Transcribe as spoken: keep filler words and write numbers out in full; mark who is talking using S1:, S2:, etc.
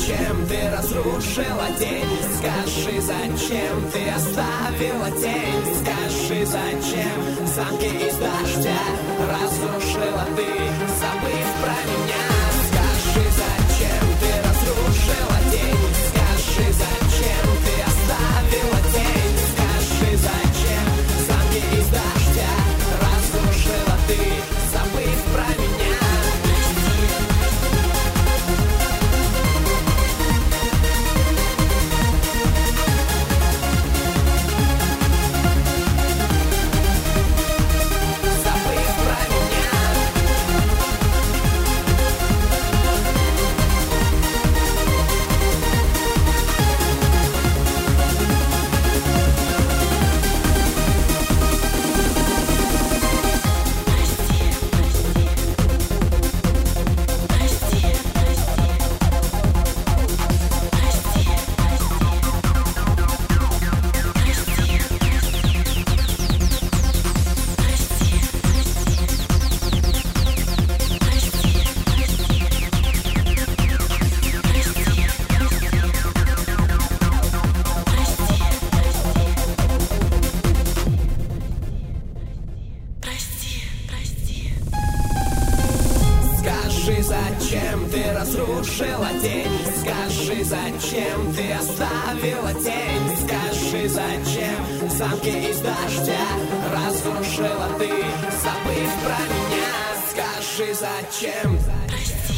S1: зачем ты разрушила день? Скажи, зачем ты оставила тень? Скажи, зачем замки из дождя разрушила ты, забыв про меня? Скажи, зачем ты разрушила день? Скажи, зачем ты оставила тень? Скажи, зачем замки из дождя разрушила ты, забыв про меня? Зачем ты разрушила день? Скажи, зачем ты оставила тень? Скажи, зачем замки из дождя разрушила ты, забыв про меня? Скажи, зачем? Прости.